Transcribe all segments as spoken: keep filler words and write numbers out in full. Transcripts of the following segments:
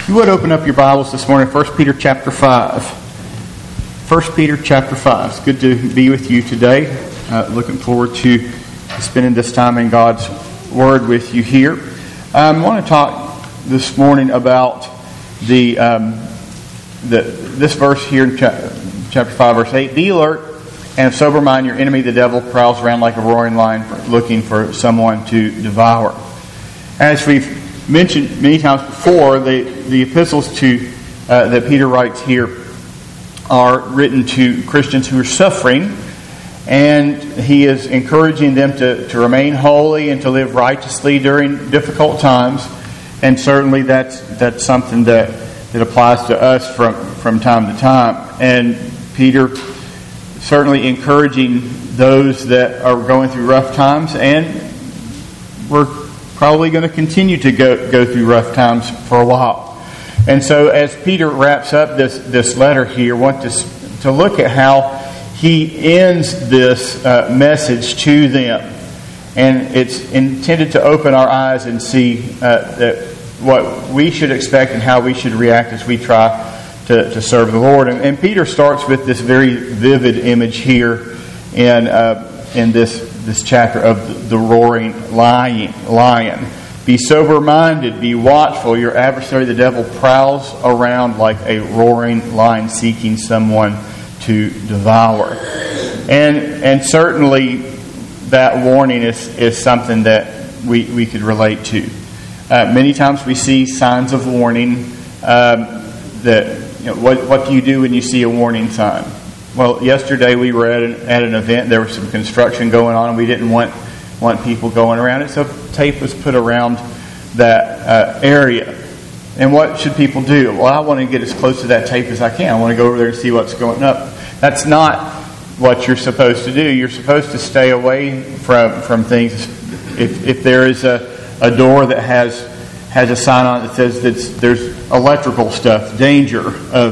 If you would open up your Bibles this morning, First Peter chapter five. First Peter chapter five. It's good to be with you today. Uh, looking forward to spending this time in God's Word with you here. Um, I want to talk this morning about the um, the this verse here in chapter five, verse eight. Be alert and of sober mind. Your enemy, the devil, prowls around like a roaring lion, looking for someone to devour. As we've mentioned many times before, the, the epistles to uh, that Peter writes here are written to Christians who are suffering, and he is encouraging them to, to remain holy and to live righteously during difficult times. And certainly that's that's something that, that applies to us from, from time to time. And Peter certainly encouraging those that are going through rough times, and we're probably going to continue to go, go through rough times for a while. And so as Peter wraps up this, this letter here, I want to, to look at how he ends this uh, message to them. And it's intended to open our eyes and see uh, that what we should expect and how we should react as we try to, to serve the Lord. And, and Peter starts with this very vivid image here in uh, in this this chapter of the roaring lion. lion. Be sober-minded, be watchful. Your adversary, the devil, prowls around like a roaring lion seeking someone to devour. And and certainly that warning is, is something that we, we could relate to. Uh, many times we see signs of warning. Um, that you know, what, what do you do when you see a warning sign? Well, yesterday we were at an, at an event. There was some construction going on, and we didn't want want people going around it. So tape was put around that uh, area. And what should people do? Well, I want to get as close to that tape as I can. I want to go over there and see what's going up. That's not what you're supposed to do. You're supposed to stay away from from things. If if there is a, a door that has has a sign on it that says that there's electrical stuff, danger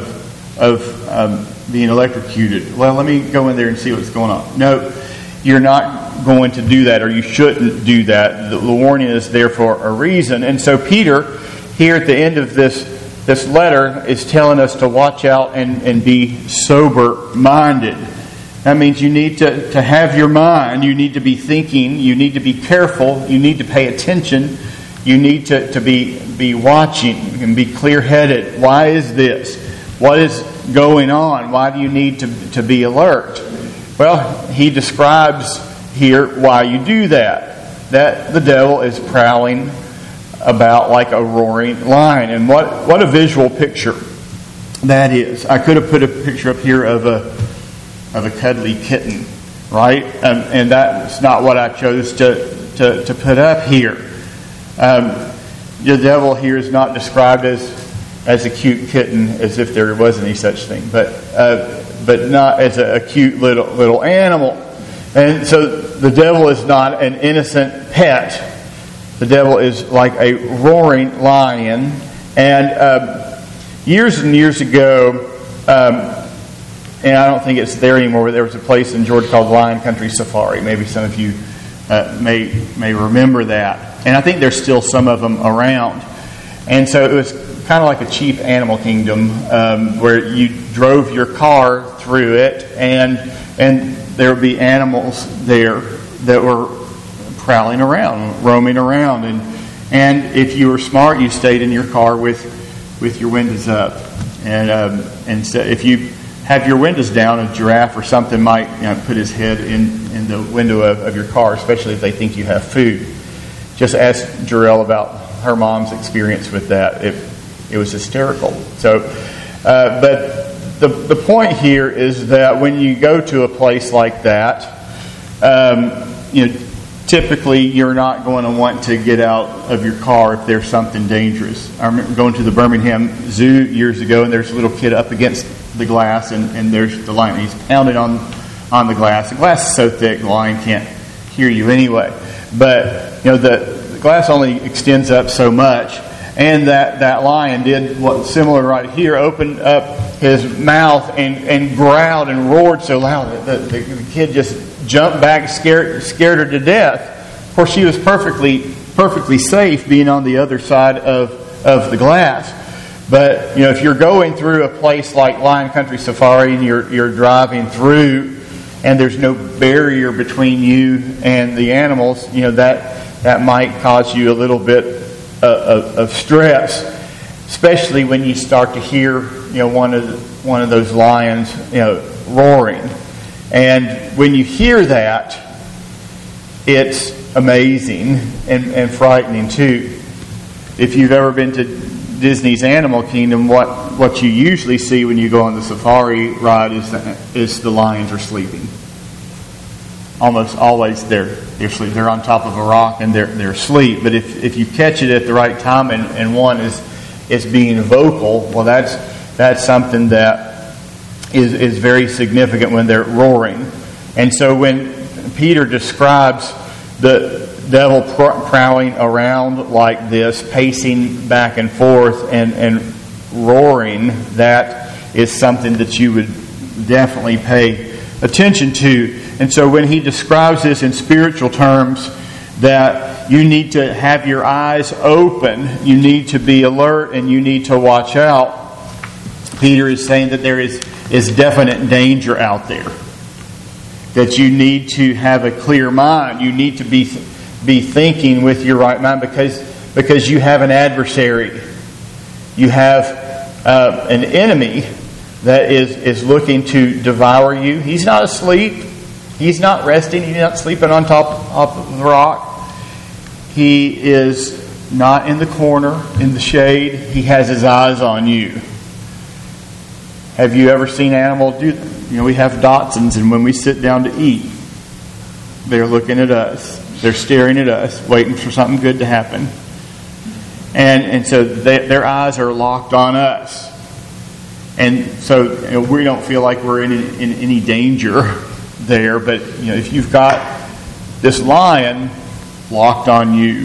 of of um, being electrocuted. Well, let me go in there and see what's going on. No, you're not going to do that, or you shouldn't do that. The, the warning is there for a reason. And so Peter, here at the end of this this letter, is telling us to watch out and, and be sober-minded. That means you need to, to have your mind. You need to be thinking. You need to be careful. You need to pay attention. You need to, to be, be watching and be clear-headed. Why is this? What is going on? Why do you need to, to be alert? Well, he describes here why you do that. That the devil is prowling about like a roaring lion. And what, what a visual picture that is. I could have put a picture up here of a of a cuddly kitten, right? Um, and that's not what I chose to, to, to put up here. Um, the devil here is not described as as a cute kitten, as if there was any such thing, but uh, but not as a, a cute little little animal. And so the devil is not an innocent pet. The devil is like a roaring lion. And um, years and years ago, um, and I don't think it's there anymore, but there was a place in Georgia called Lion Country Safari. Maybe some of you uh, may may remember that. And I think there's still some of them around. And so it was kind of like a cheap animal kingdom, um, where you drove your car through it, and and there would be animals there that were prowling around, roaming around, and and if you were smart, you stayed in your car with with your windows up, and um, and so if you have your windows down, a giraffe or something might you know, put his head in, in the window of, of your car, especially if they think you have food. Just ask Jarell about her mom's experience with that. It it was hysterical. So, uh, but the the point here is that when you go to a place like that, um, you know, typically you're not going to want to get out of your car if there's something dangerous. I remember going to the Birmingham Zoo years ago, and there's a little kid up against the glass, and, and there's the lion. He's pounding on on the glass. The glass is so thick, the lion can't hear you anyway. But you know the The glass only extends up so much, and that, that lion did what's similar right here, opened up his mouth and, and growled and roared so loud that the, the, the kid just jumped back, scared scared her to death. Of course, she was perfectly perfectly safe being on the other side of, of the glass. But, you know, if you're going through a place like Lion Country Safari and you're you're driving through and there's no barrier between you and the animals, you know, that that might cause you a little bit of, of, of stress, especially when you start to hear, you know, one of the, one of those lions, you know, roaring. And when you hear that, it's amazing and, and frightening too. If you've ever been to Disney's Animal Kingdom, what, what you usually see when you go on the safari ride is the, is the lions are sleeping. Almost always they're they're sleep. They're on top of a rock and they're they're asleep. But if, if you catch it at the right time and, and one is is being vocal, well, that's that's something that is is very significant when they're roaring. And so when Peter describes the devil prowling around like this, pacing back and forth and, and roaring, that is something that you would definitely pay attention to. And so when he describes this in spiritual terms, that you need to have your eyes open, you need to be alert, and you need to watch out, Peter is saying that there is, is definite danger out there. That you need to have a clear mind. You need to be be thinking with your right mind because because you have an adversary. You have uh, an enemy that is, is looking to devour you. He's not asleep. He's not resting. He's not sleeping on top, top of the rock. He is not in the corner, in the shade. He has his eyes on you. Have you ever seen animals do that? You know, we have Dachshunds, and when we sit down to eat, they're looking at us. They're staring at us, waiting for something good to happen. And and so they, their eyes are locked on us. And so you know, we don't feel like we're in, in any danger there. But you know, if you've got this lion locked on you,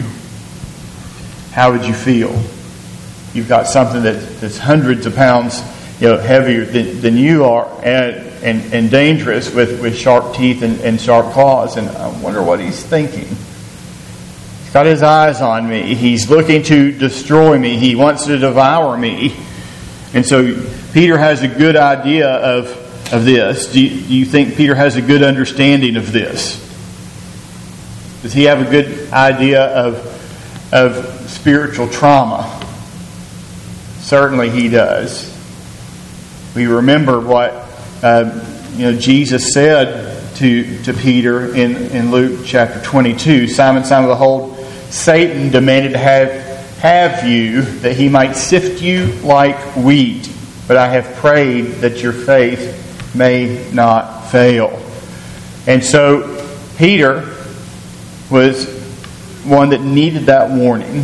how would you feel? You've got something that, that's hundreds of pounds, you know, heavier than, than you are, and, and and dangerous with, with sharp teeth and, and sharp claws. And I wonder what he's thinking. He's got his eyes on me. He's looking to destroy me. He wants to devour me. And so Peter has a good idea of, of this. Do you, do you think Peter has a good understanding of this? Does he have a good idea of, of spiritual trauma? Certainly he does. We remember what uh, you know Jesus said to, to Peter in, in Luke chapter twenty-two. Simon, Simon, behold, Satan demanded to have, have you that he might sift you like wheat. But I have prayed that your faith may not fail. And so Peter was one that needed that warning.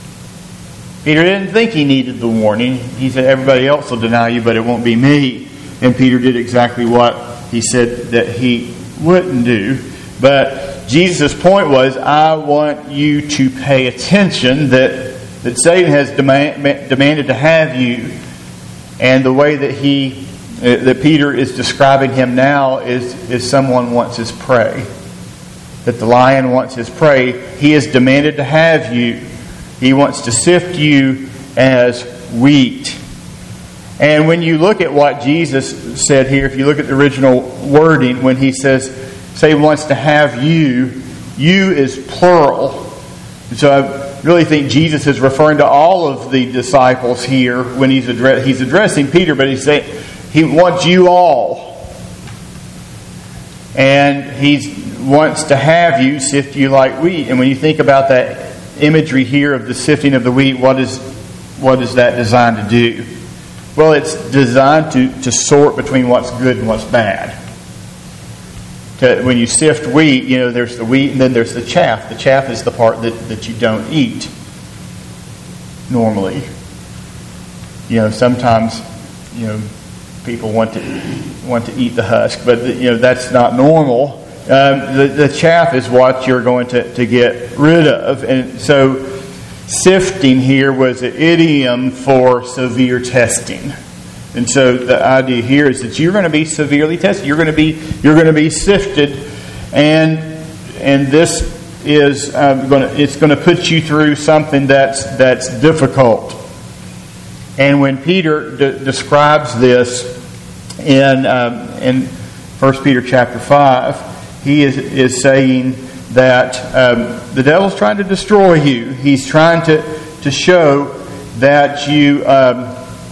Peter didn't think he needed the warning. He said, everybody else will deny you, but it won't be me. And Peter did exactly what he said that he wouldn't do. But Jesus' point was, I want you to pay attention that, that Satan has demand, demanded to have you. And the way that he, that Peter is describing him now is, is someone wants his prey. That the lion wants his prey. He has demanded to have you. He wants to sift you as wheat. And when you look at what Jesus said here, if you look at the original wording, when he says, Satan wants to have you, you is plural. So I really think Jesus is referring to all of the disciples here when he's, address, he's addressing Peter, but he's saying he wants you all. And he wants to have you, sift you like wheat. And when you think about that imagery here of the sifting of the wheat, what is what is that designed to do? Well, it's designed to, to sort between what's good and what's bad. To, when you sift wheat, you know, there's the wheat and then there's the chaff. The chaff is the part that, that you don't eat normally. You know, sometimes, you know, people want to want to eat the husk, but the, you know, that's not normal. Um, the, the chaff is what you're going to, to get rid of. And so sifting here was an idiom for severe testing. And so the idea here is that you're going to be severely tested. You're going to be you're going to be sifted, and and this is um, going to it's going to put you through something that's that's difficult. And when Peter de- describes this in um, in First Peter chapter five, he is is saying that um, the devil's trying to destroy you. He's trying to to show that you um,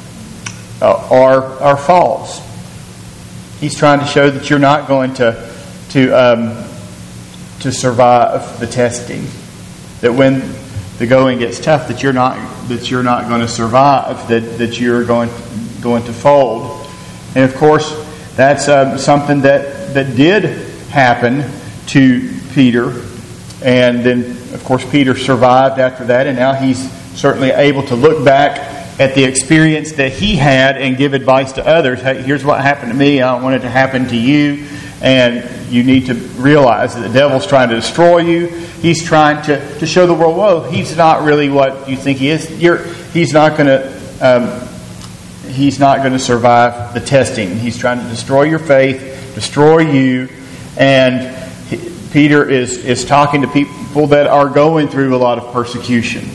are are false. He's trying to show that you're not going to to um, to survive the testing. That when the going gets tough, that you're not that you're not going to survive. That that you're going going to fold. And of course, that's um, something that that did happen to Peter. And then, of course, Peter survived after that, and now he's certainly able to look back at the experience that he had and give advice to others. Hey, here's what happened to me. I don't want it to happen to you. And you need to realize that the devil's trying to destroy you. He's trying to, to show the world, whoa, he's not really what you think he is. You're, he's not going to um, he's not going to survive the testing. He's trying to destroy your faith, destroy you. And he, Peter is, is talking to people that are going through a lot of persecution.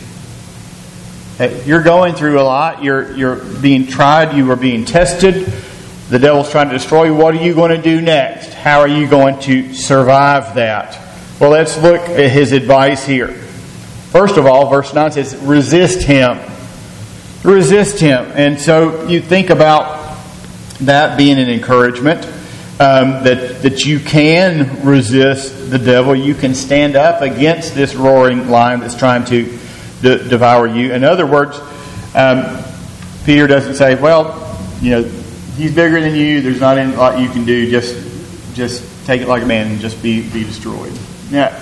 You're going through a lot. You're you're being tried. You are being tested. The devil's trying to destroy you. What are you going to do next? How are you going to survive that? Well, let's look at his advice here. First of all, verse nine says, resist him. Resist him. And so you think about that being an encouragement, um, that, that you can resist the devil. You can stand up against this roaring lion that's trying to de- devour you. In other words, um, Peter doesn't say, well, you know, he's bigger than you. There's not any lot you can do. Just, just take it like a man and just be, be destroyed. Now,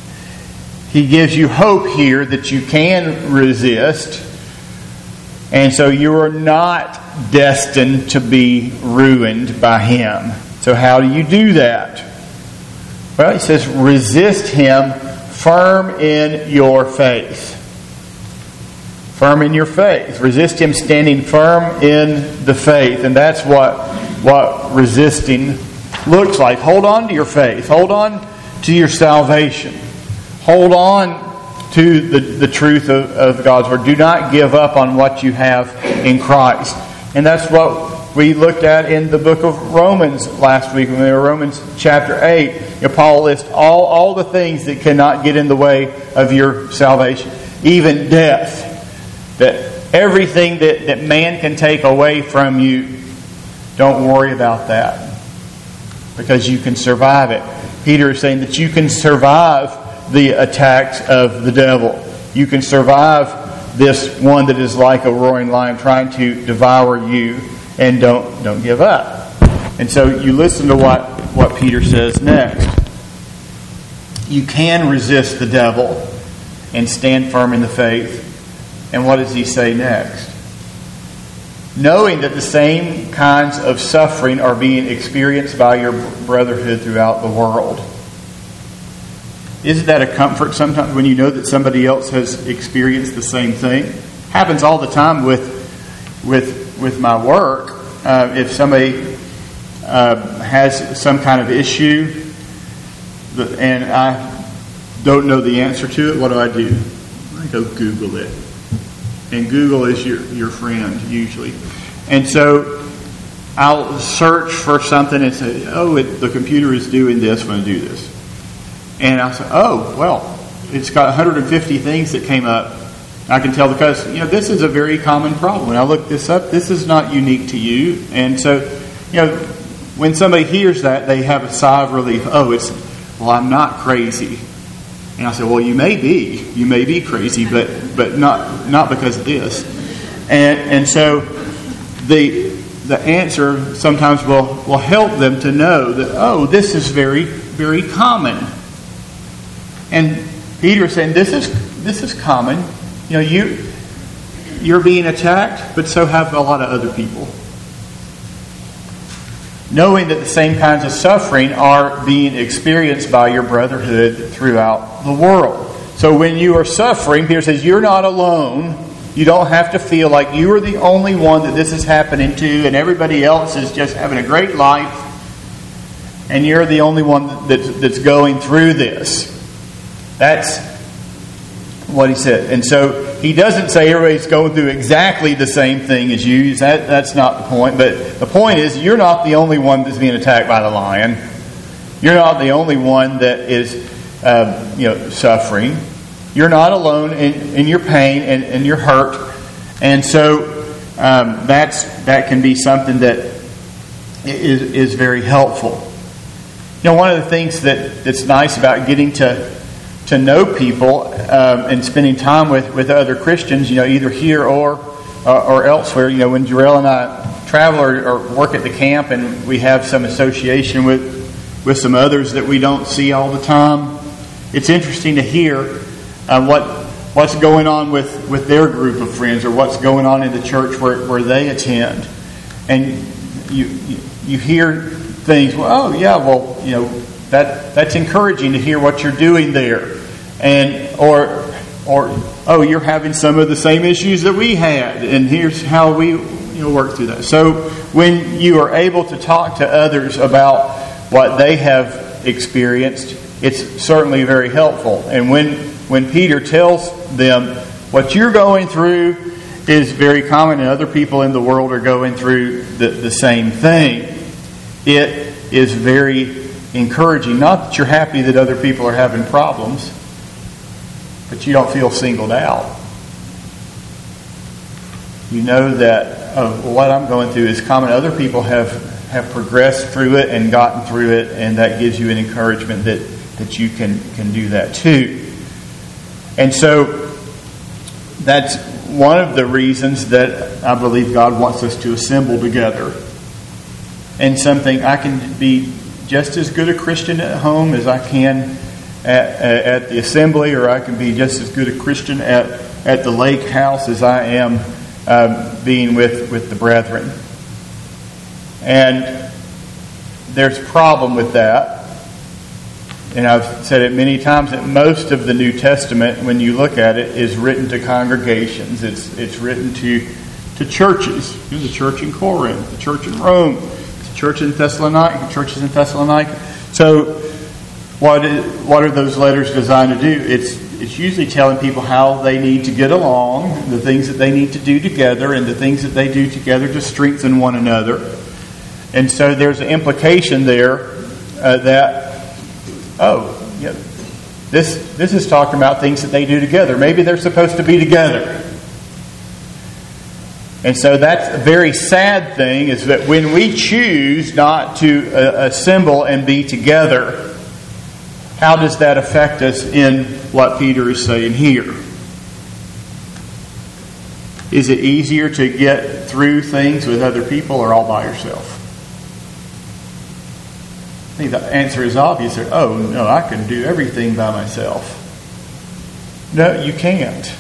he gives you hope here that you can resist, and so you are not destined to be ruined by him. So how do you do that? Well, he says, resist him firm in your faith. Firm in your faith. Resist him standing firm in the faith. And that's what, what resisting looks like. Hold on to your faith. Hold on to your salvation. Hold on to the, the truth of, of God's Word. Do not give up on what you have in Christ. And that's what we looked at in the book of Romans last week, when we were Romans chapter eight. You know, Paul lists all, all the things that cannot get in the way of your salvation. Even death. That everything that, that man can take away from you, don't worry about that. Because you can survive it. Peter is saying that you can survive the attacks of the devil. You can survive this one that is like a roaring lion trying to devour you, and don't don't give up. And so you listen to what, what Peter says next. You can resist the devil and stand firm in the faith. And what does he say next? Knowing that the same kinds of suffering are being experienced by your brotherhood throughout the world. Isn't that a comfort sometimes when you know that somebody else has experienced the same thing? Happens all the time with with with my work. Uh, if somebody uh, has some kind of issue and I don't know the answer to it, what do I do? I go Google it. And Google is your, your friend, usually. And so I'll search for something and say, oh, it, the computer is doing this when I do this. And I'll say, oh, well, it's got one hundred fifty things that came up. I can tell because, you know, this is a very common problem. When I look this up, this is not unique to you. And so, you know, when somebody hears that, they have a sigh of relief. Oh, it's, well, I'm not crazy. And I say, well, you may be. You may be crazy, but but not not because of this. And and so the the answer sometimes will, will help them to know that, oh, this is very, very common. And Peter is saying, this is this is common. You know, you you're being attacked, but so have a lot of other people. Knowing that the same kinds of suffering are being experienced by your brotherhood throughout the world. So when you are suffering, Peter says, you're not alone. You don't have to feel like you are the only one that this is happening to, and everybody else is just having a great life, and you're the only one that's, that's going through this. That's what he said. And so he doesn't say everybody's going through exactly the same thing as you. That, that's not the point. But the point is, you're not the only one that's being attacked by the lion. You're not the only one that is um, you know, suffering. You're not alone in, in your pain and, and your hurt. And so um, that's that can be something that is, is very helpful. You know, one of the things that, that's nice about getting to to know people um, and spending time with, with other Christians, you know, either here or uh, or elsewhere. You know, when Jarrell and I travel or, or work at the camp, and we have some association with with some others that we don't see all the time, it's interesting to hear uh, what what's going on with, with their group of friends, or what's going on in the church where, where they attend, and you you, you hear things. Well, oh yeah, well, you know, that that's encouraging to hear what you're doing there, and or or oh, you're having some of the same issues that we had, and here's how we you know work through that. So when you are able to talk to others about what they have experienced, it's certainly very helpful. And when when Peter tells them what you're going through is very common, and other people in the world are going through the, the same thing, it is very encouraging. Not that you're happy that other people are having problems, but you don't feel singled out. You know that oh, what I'm going through is common. Other people have, have progressed through it and gotten through it, and that gives you an encouragement that, that you can, can do that too. And so that's one of the reasons that I believe God wants us to assemble together. And something, I can be just as good a Christian at home as I can at, at the assembly, or I can be just as good a Christian at, at the lake house as I am um, being with, with the brethren. And there's a problem with that. And I've said it many times that most of the New Testament, when you look at it, is written to congregations. It's it's written to to churches. You know, the church in Corinth, the church in Rome, the church in Thessalonica, the churches in Thessalonica. So, what is, what are those letters designed to do? It's it's usually telling people how they need to get along, the things that they need to do together, and the things that they do together to strengthen one another. And so there's an implication there uh, that. Oh, yeah, this this is talking about things that they do together. Maybe they're supposed to be together. And so that's a very sad thing, is that when we choose not to uh, assemble and be together, how does that affect us in what Peter is saying here? Is it easier to get through things with other people or all by yourself? I think the answer is obvious. Oh, no, I can do everything by myself. No, you can't.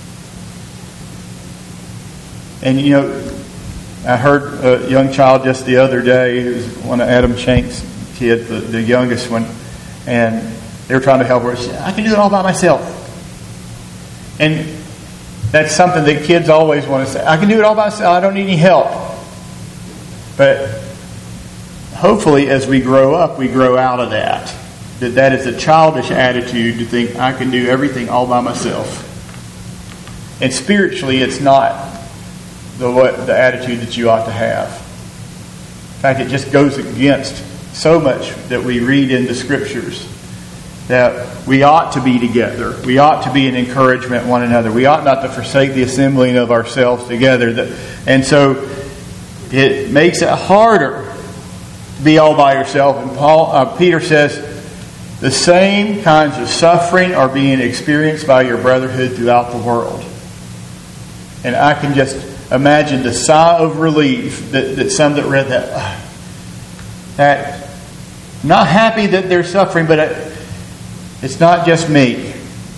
And, you know, I heard a young child just the other day, who was one of Adam Shank's kids, the, the youngest one, and they were trying to help her. She said, I can do it all by myself. And that's something that kids always want to say. I can do it all by myself. I don't need any help. But hopefully, as we grow up, we grow out of that. That that is a childish attitude to think, I can do everything all by myself. And spiritually, it's not the what, the attitude that you ought to have. In fact, it just goes against so much that we read in the Scriptures. That we ought to be together. We ought to be an encouragement one another. We ought not to forsake the assembling of ourselves together. And so, it makes it harder be all by yourself. And Paul, uh, Peter says, the same kinds of suffering are being experienced by your brotherhood throughout the world. And I can just imagine the sigh of relief that, that some that read that, uh, that not happy that they're suffering, but it, it's not just me.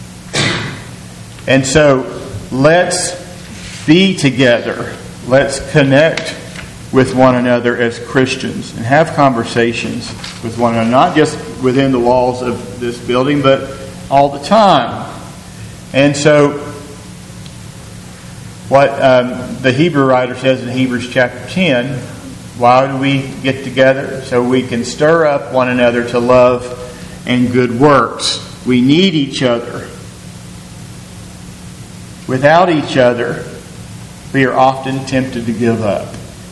And so let's be together. Let's connect with one another as Christians and have conversations with one another, not just within the walls of this building, but all the time. And so what um, the Hebrew writer says in Hebrews chapter ten, why do we get together? So we can stir up one another to love and good works. We need each other. Without each other, we are often tempted to give up.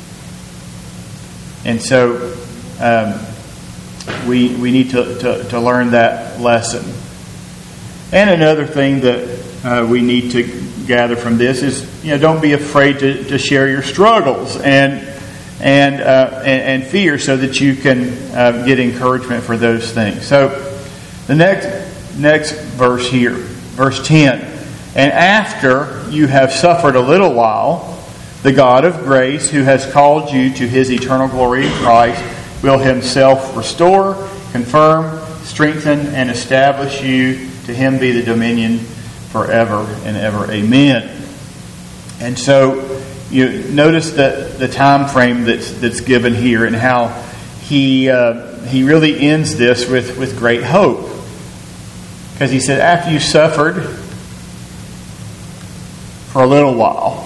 And so um, we we need to, to, to learn that lesson. And another thing that uh, we need to gather from this is, you know, don't be afraid to, to share your struggles and and, uh, and and fear, so that you can uh, get encouragement for those things. So the next next verse here, verse ten. And after you have suffered a little while, the God of grace, who has called you to His eternal glory in Christ, will Himself restore, confirm, strengthen, and establish you. To Him be the dominion forever and ever. Amen. And so you notice the, the time frame that's that's given here, and how he uh, he really ends this with, with great hope. Because he said, after you suffered for a little while.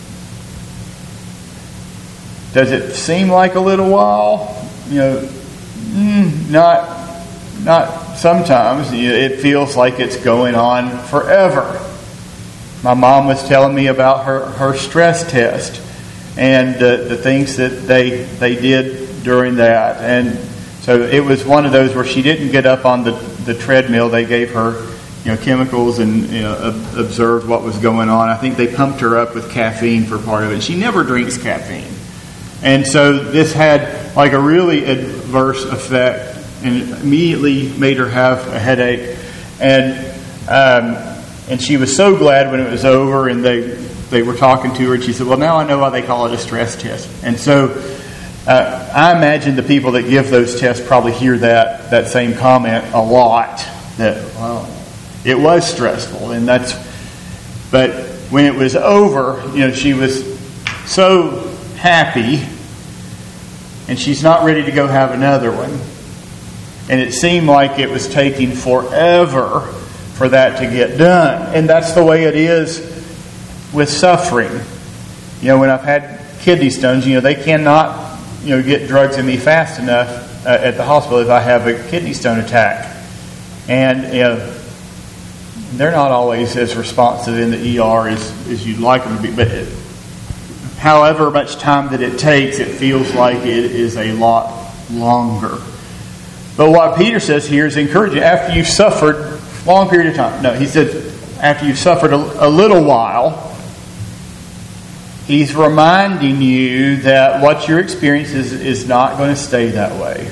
Does it seem like a little while? You know, mm, not not sometimes. You know, it feels like it's going on forever. My mom was telling me about her, her stress test and uh, the things that they they did during that. And so it was one of those where she didn't get up on the, the treadmill. They gave her, you know, chemicals and, you know, observed what was going on. I think they pumped her up with caffeine for part of it. She never drinks caffeine. And so this had like a really adverse effect and immediately made her have a headache. And um, and she was so glad when it was over and they they were talking to her, and she said, well, now I know why they call it a stress test. And so uh, I imagine the people that give those tests probably hear that, that same comment a lot, that, well, it was stressful. And that's, but when it was over, you know, she was so happy, and she's not ready to go have another one. And it seemed like it was taking forever for that to get done. And that's the way it is with suffering. You know, when I've had kidney stones, you know, they cannot, you know, get drugs in me fast enough uh, at the hospital if I have a kidney stone attack. And, you know, they're not always as responsive in the E R as, as you'd like them to be. But it, however much time that it takes, it feels like it is a lot longer. But what Peter says here is encouraging. After you've suffered a long period of time. No, he said after you've suffered a, a little while, he's reminding you that what your experience is, is not going to stay that way.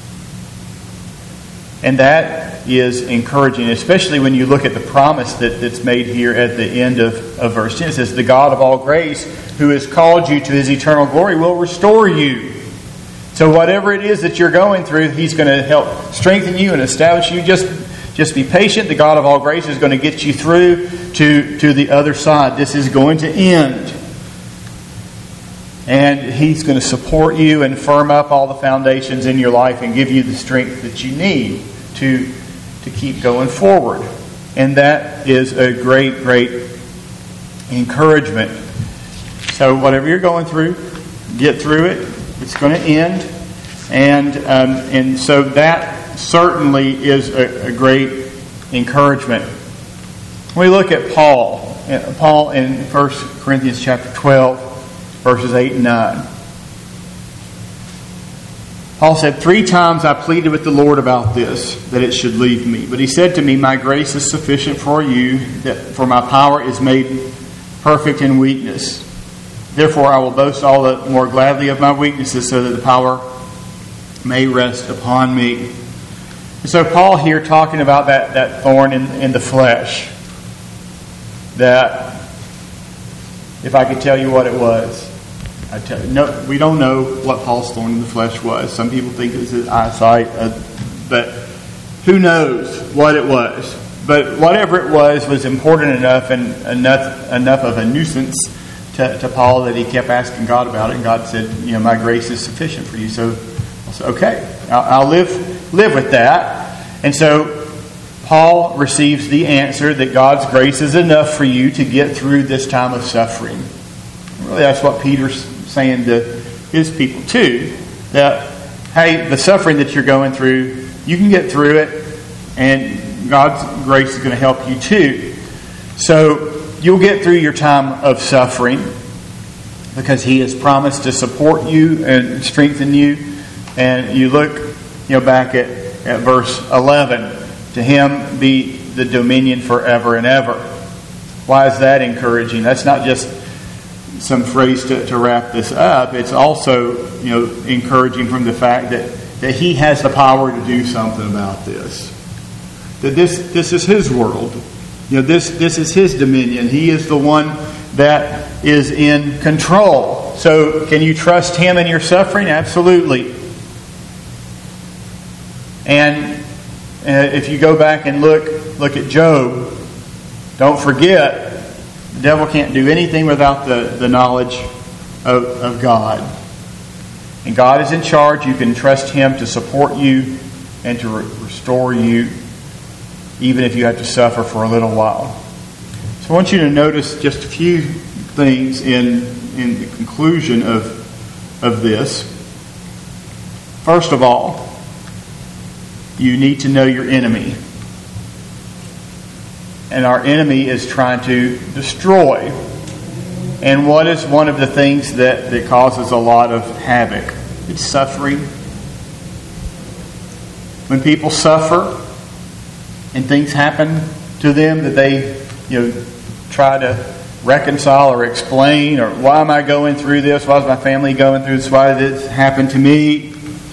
And that is encouraging, especially when you look at the promise that, that's made here at the end of, of verse ten. It says, the God of all grace, who has called you to His eternal glory, will restore you. So whatever it is that you're going through, He's going to help strengthen you and establish you. Just, just be patient. The God of all grace is going to get you through to, to the other side. This is going to end. And He's going to support you and firm up all the foundations in your life and give you the strength that you need to, to keep going forward. And that is a great, great encouragement. So whatever you're going through, get through it. It's going to end. And um, and so that certainly is a, a great encouragement. We look at Paul. Paul in First Corinthians chapter twelve, verses eight and nine. Paul said, three times I pleaded with the Lord about this, that it should leave me. But He said to me, my grace is sufficient for you, that for my power is made perfect in weakness. Therefore I will boast all the more gladly of my weaknesses, so that the power may rest upon me. And so Paul here talking about that, that thorn in, in the flesh. That if I could tell you what it was, I'd tell you. No, we don't know what Paul's thorn in the flesh was. Some people think it was his eyesight, uh, but who knows what it was. But whatever it was was important enough and enough enough of a nuisance to, to Paul that he kept asking God about it. And God said, you know, my grace is sufficient for you. So I said, okay, I'll, I'll live live with that. And so Paul receives the answer that God's grace is enough for you to get through this time of suffering. Really, that's what Peter's saying to his people too. That, hey, the suffering that you're going through, you can get through it, and God's grace is going to help you too. So you'll get through your time of suffering because He has promised to support you and strengthen you. And you look, you know, back at, at verse eleven. To Him be the dominion forever and ever. Why is that encouraging? That's not just some phrase to, to wrap this up. It's also, you know, encouraging from the fact that, that He has the power to do something about this. That this this is His world. You know, this this is His dominion. He is the one that is in control. So can you trust Him in your suffering? Absolutely. And uh, if you go back and look look at Job, don't forget, the devil can't do anything without the, the knowledge of, of God. And God is in charge. You can trust Him to support you and to re- restore you, even if you have to suffer for a little while. So I want you to notice just a few things in, in the conclusion of, of this. First of all, you need to know your enemy. And our enemy is trying to destroy. And what is one of the things that, that causes a lot of havoc? It's suffering. When people suffer and things happen to them that they, you know, try to reconcile or explain, or why am I going through this? Why is my family going through this? Why did this happen to me?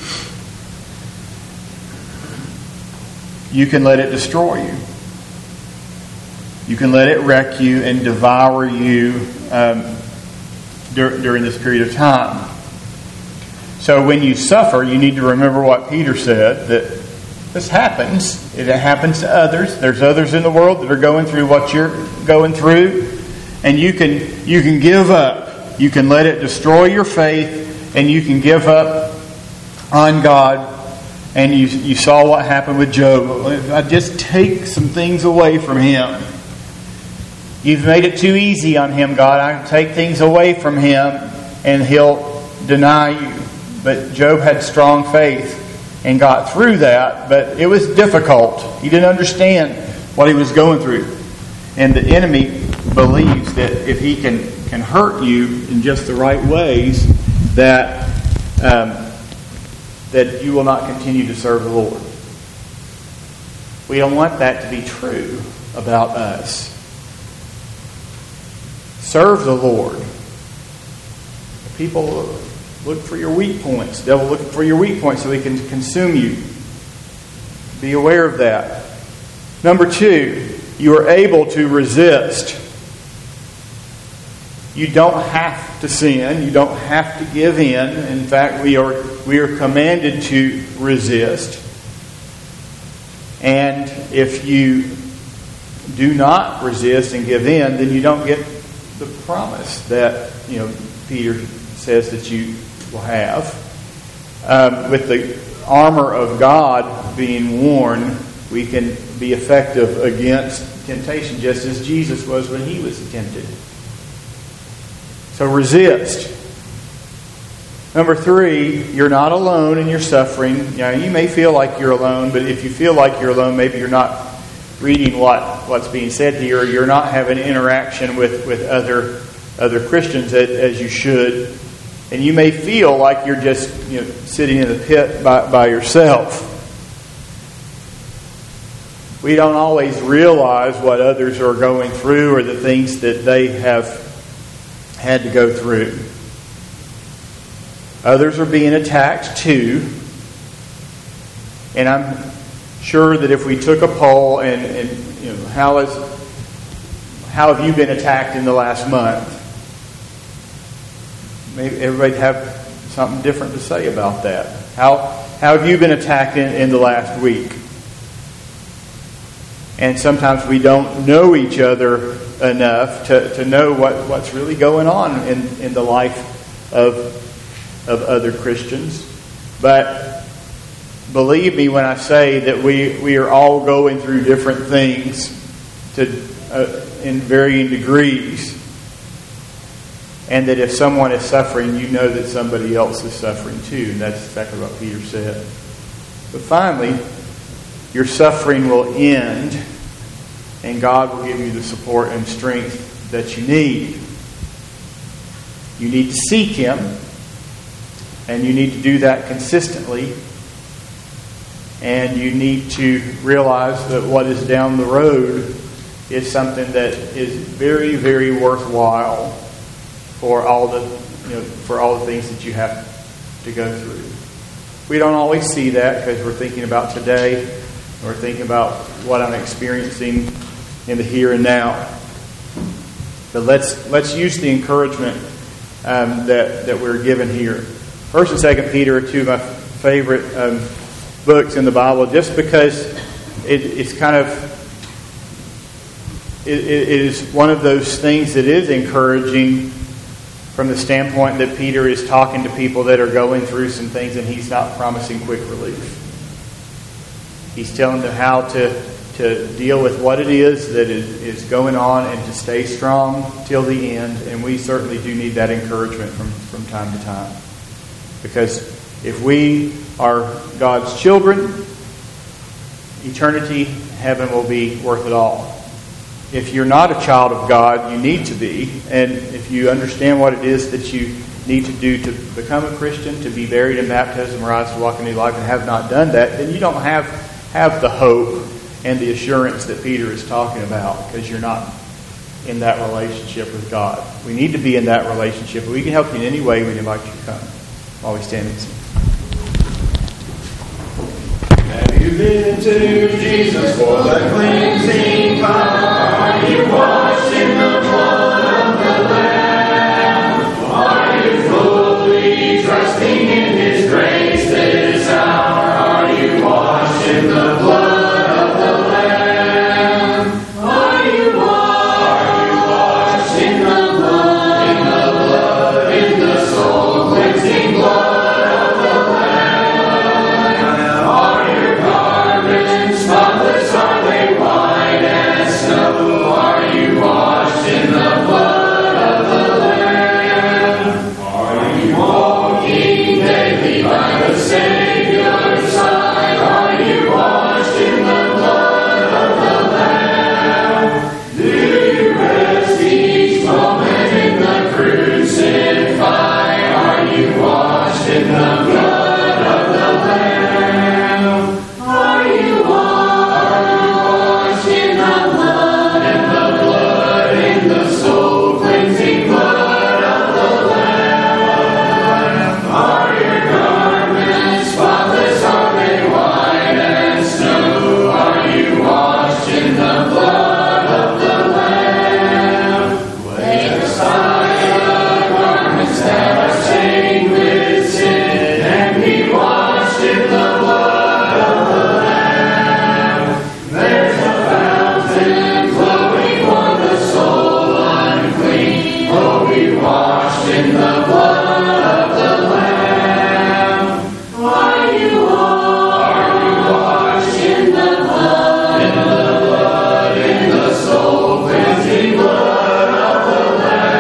You can let it destroy you. You can let it wreck you and devour you um, dur- during this period of time. So when you suffer, you need to remember what Peter said, that this happens. It happens to others. There's others in the world that are going through what you're going through. And you can you can give up. You can let it destroy your faith, and you can give up on God. And you you saw what happened with Job. I just take some things away from him. You've made it too easy on him, God. I take things away from him and he'll deny you. But Job had strong faith and got through that. But it was difficult. He didn't understand what he was going through. And the enemy believes that if he can, can hurt you in just the right ways, that um, that you will not continue to serve the Lord. We don't want that to be true about us. Serve the Lord. People look for your weak points. The devil looking for your weak points so he can consume you. Be aware of that. Number two, you are able to resist. You don't have to sin. You don't have to give in. In fact, we are we are commanded to resist. And if you do not resist and give in, then you don't get the promise that, you know, Peter says that you will have. Um, with the armor of God being worn, we can be effective against temptation, just as Jesus was when he was tempted. So resist. Number three, you're not alone in your suffering. You know, you may feel like you're alone, but if you feel like you're alone, maybe you're not reading what, what's being said here. You're not having interaction with, with other other Christians as, as you should. And you may feel like you're just, you know, sitting in the pit by, by yourself. We don't always realize what others are going through or the things that they have had to go through. Others are being attacked too. And I'm sure that if we took a poll and, and you know, how is how have you been attacked in the last month? Maybe everybody'd have something different to say about that. How how have you been attacked in, in the last week? And sometimes we don't know each other enough to, to know what, what's really going on in, in the life of, of other Christians. But believe me when I say that we, we are all going through different things to uh, in varying degrees. And that if someone is suffering, you know that somebody else is suffering too. And that's exactly what Peter said. But finally, your suffering will end, and God will give you the support and strength that you need. You need to seek Him, and you need to do that consistently. And you need to realize that what is down the road is something that is very, very worthwhile for all the, you know, for all the things that you have to go through. We don't always see that because we're thinking about today, we're thinking about what I'm experiencing in the here and now. But let's let's use the encouragement um, that that we're given here. First and Second Peter are two of my favorite um, books in the Bible, just because it, it's kind of it, it is one of those things that is encouraging from the standpoint that Peter is talking to people that are going through some things, and he's not promising quick relief. He's telling them how to, to deal with what it is that is, is going on and to stay strong till the end. And we certainly do need that encouragement from, from time to time. Because if we are God's children, eternity, heaven will be worth it all. If you're not a child of God, you need to be. And if you understand what it is that you need to do to become a Christian, to be buried in baptism, rise to walk in new life, and have not done that, then you don't have, have the hope and the assurance that Peter is talking about, because you're not in that relationship with God. We need to be in that relationship. If we can help you in any way, we'd invite you to come while we stand and sing. Have you been to Jesus for the cleansing power? Are you washed in the blood of the Lamb? Are you fully trusting in His grace this hour? Are you washed in the blood of the Lamb? Are you washed? Are you washed in the blood, in the blood, in the soul cleansing blood of the Lamb? Are your garments spotless? Are they white as snow? Are you washed in the blood of the Lamb? Are you walking daily by the Savior's side? Are you washed in the blood of the Lamb? Do you rest each moment in the crucified? Are you washed in the blood of the Lamb? Are you washed? Are you washed in the blood, in the blood, in the soul cleansing blood of the Lamb? Are your garments spotless? Are they white as snow? Are you washed in the blood of the Lamb? Lay aside the garments that are stained with sin, and be washed in the blood of the Lamb. There's a fountain flowing for the soul unclean. Oh, be washed in the blood of the Lamb. Are you washed? Are you washed in the blood, in the blood, in the soul cleansing blood of the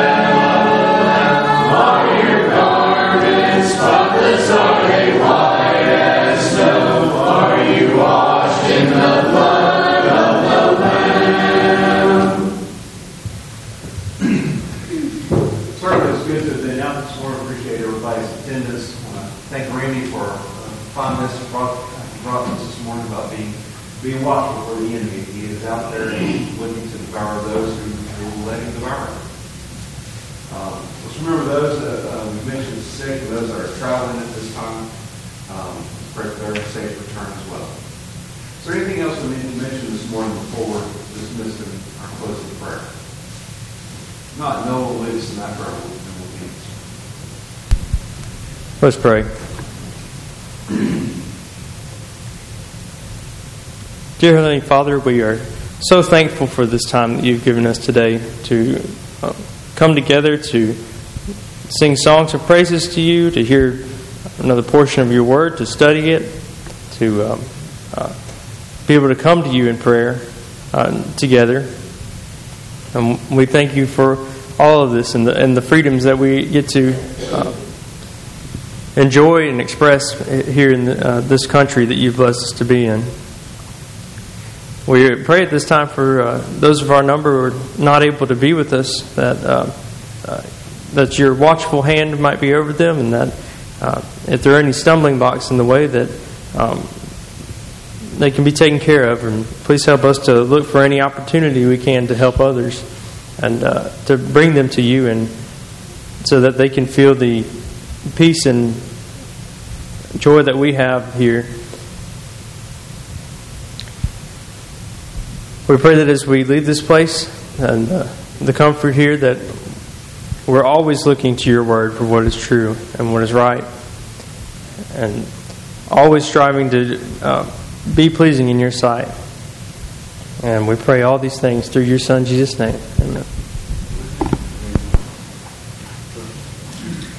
Lamb? Are your garments spotless? Are they white as snow? Are you washed in the blood of the Lamb? Certainly, it's good to have been out this morning. Appreciate everybody's attendance. I want to thank Randy for uh, fondness he brought, uh, brought us this morning about being being watchful for the enemy. He is out there looking to devour those who, who will let him devour. Um, let's remember those that uh, we mentioned the sick, and those that are traveling at this time. Um, pray for their safe return as well. Is there anything else we need to mention this morning before we're dismissed in our closing prayer? Not, no, we'll lead us in that prayer and we'll end. Let's pray. Dear Heavenly Father, we are so thankful for this time that you've given us today to uh, come together to sing songs of praises to you, to hear another portion of your word, to study it, to um, uh, be able to come to you in prayer uh, together. And we thank you for all of this and the, and the freedoms that we get to uh, enjoy and express here in the, uh, this country that you've blessed us to be in. we pray at this time for uh, those of our number who are not able to be with us, that uh, uh, that your watchful hand might be over them, and that uh, if there are any stumbling blocks in the way, that um, they can be taken care of. And please help us to look for any opportunity we can to help others and uh, to bring them to you, and so that they can feel the peace and joy that we have here. We pray that as we leave this place and uh, the comfort here, that we're always looking to your word for what is true and what is right, and always striving to uh, be pleasing in your sight. And we pray all these things through your Son, Jesus' name. Amen.